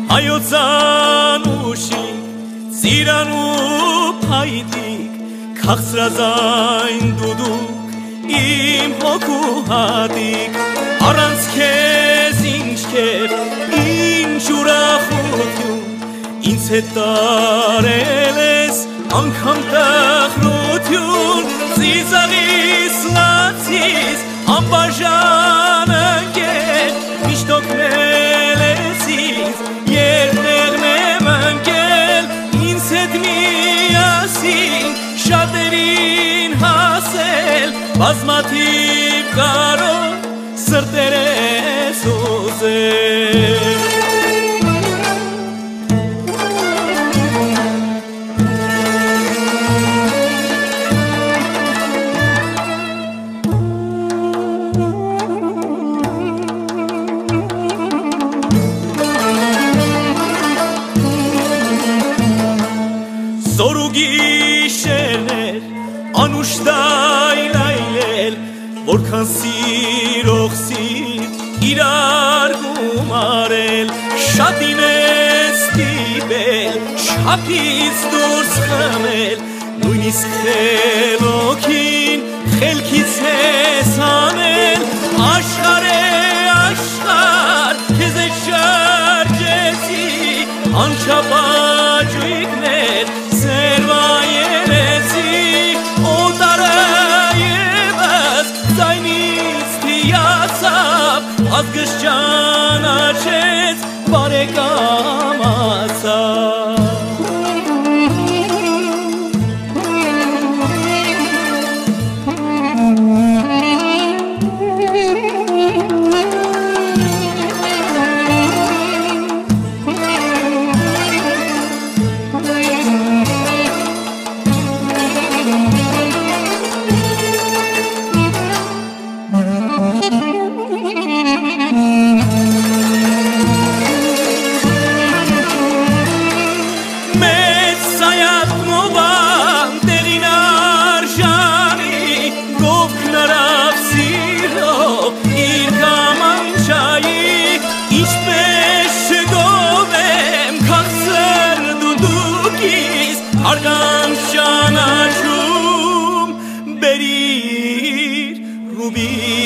հայոց անուշի ծիրան ու փայտիկ քաղցրազայն դուդուկ իմ հոգու հատիկ առանց քեզ ինչ կեր ինչ ուրախություն ինձ հետ տարել ես անգամ տխրություն ծիծաղիս լացիս անբաժան ընկեր միշտ օգնել ես ինձ երբ մեղմ եմ ընկել ինձ հետ միասին շատերին հասել բազմաթիվ կարող սրտեր ես ուզել Զոր ու գիշերներ անուշ դայլայլել որքան սիրող սիրտ իրար գումարել շատին ես դիպել շապից դուրս խմել նույնիսկ խելոքին խելքից ես անել աշխարհ է աշխարհ քեզ է շրջեցի անչափաջույքներ ազգս ճանաչեց բարեկամացավ Արգան շանաչում բերիր ռուբի